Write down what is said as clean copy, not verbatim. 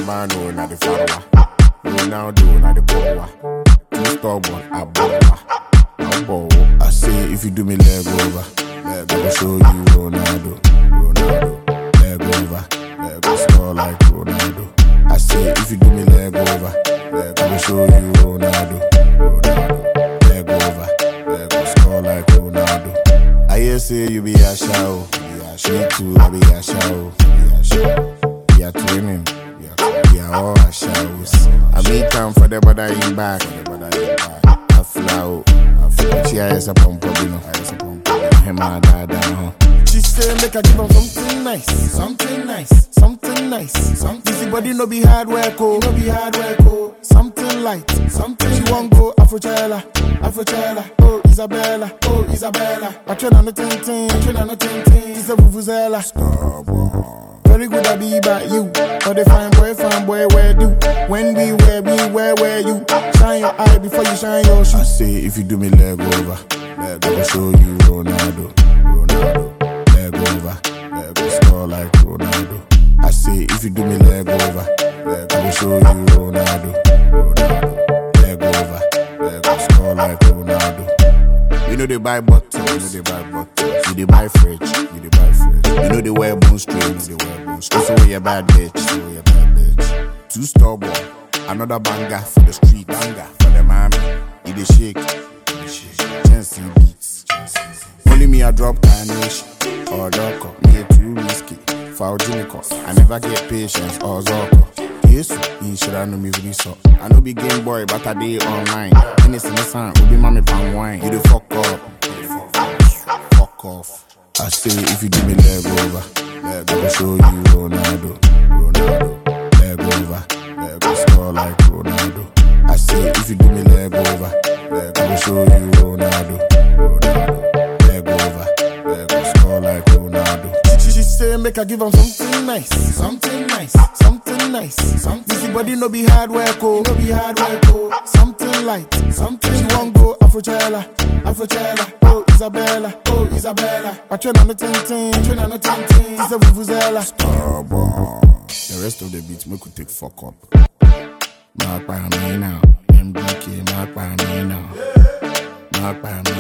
Mano, na the Farwa. Ronaldo, na the Power. Too stubborn, I bow. I say if you do me leg over, I go show you Ronaldo. Leg over, leg go score like Ronaldo. I say if you do me leg over, I go show you Ronaldo. Leg over, leg go score like Ronaldo. I hear say you be a show, me too I be a show. We are twinning, we are all a shows. I meet time for the body in back, I fly out. She has a pump up, you know. Him and dada. She say make I give her something nice. Busy body no be hard work, oh. Something light, something. She won't go Afrochella. Oh Isabella. I train on the ting. It's a vuvuzela. Very good I be by you. But the fine boy, where do? When we where you? Shine your eye before you shine your shoe. I say if you do me leg over, I go show you Ronaldo. Leg over, leg go score like Ronaldo. I say if you do me leg over, I go show you Ronaldo. Leg over, leg go score like Ronaldo. You know they buy bottles, you they buy fridge. You know they wear bone strings, So you a bad bitch. Too stubborn, another banger for the street, banger for the mommy. You dey shake, Jensen beats. Only me I drop carnation or doko. Me too risky, foul Jimicos. I never get patience or zoko. Yes, you should have known me really so. I know be Game Boy, but I dey online. Innocent son, will be mommy palm wine. You dey fuck off. I say if you do me leg over, I go show you Ronaldo. Leg over, leg go score like Ronaldo. I say if you do me leg over, I go show you Ronaldo. Leg over, leg go score like Ronaldo. She say make I give her something nice. Busy body no be hard work, oh. Something light, something. She won't go Afrochella. Oh Isabella. I train on the ting. It's a vuvuzela. The rest of the beats make you take fuck up. Mark by me now. MBK, mark by me now.